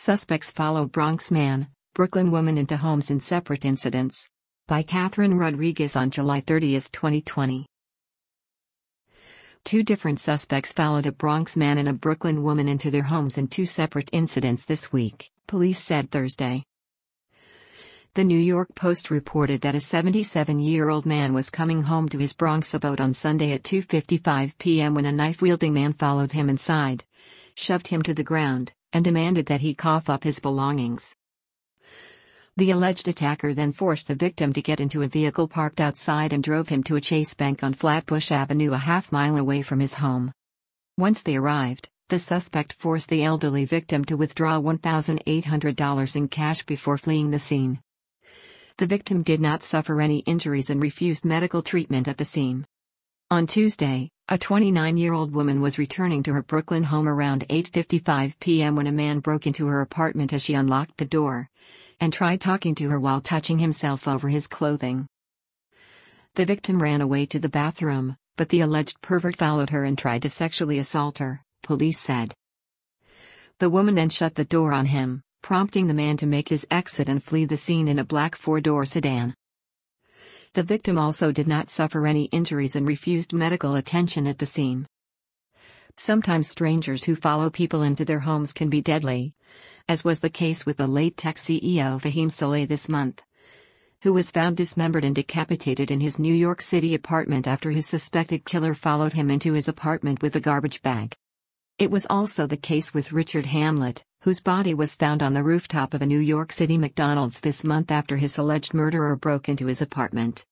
Suspects follow Bronx man, Brooklyn woman into homes in separate incidents. By Catherine Rodriguez on July 30, 2020. Two different suspects followed a Bronx man and a Brooklyn woman into their homes in two separate incidents this week, police said Thursday. The New York Post reported that a 77-year-old man was coming home to his Bronx abode on Sunday at 2:55 p.m. when a knife-wielding man followed him inside, shoved him to the ground, and demanded that he cough up his belongings. The alleged attacker then forced the victim to get into a vehicle parked outside and drove him to a Chase Bank on Flatbush Avenue a half-mile away from his home. Once they arrived, the suspect forced the elderly victim to withdraw $1,800 in cash before fleeing the scene. The victim did not suffer any injuries and refused medical treatment at the scene. On Tuesday, a 29-year-old woman was returning to her Brooklyn home around 8:55 p.m. when a man broke into her apartment as she unlocked the door and tried talking to her while touching himself over his clothing. The victim ran away to the bathroom, but the alleged pervert followed her and tried to sexually assault her, police said. The woman then shut the door on him, prompting the man to make his exit and flee the scene in a black four-door sedan. The victim also did not suffer any injuries and refused medical attention at the scene. Sometimes strangers who follow people into their homes can be deadly, as was the case with the late tech CEO Fahim Saleh this month, who was found dismembered and decapitated in his New York City apartment after his suspected killer followed him into his apartment with a garbage bag. It was also the case with Richard Hamlet, whose body was found on the rooftop of a New York City McDonald's this month after his alleged murderer broke into his apartment.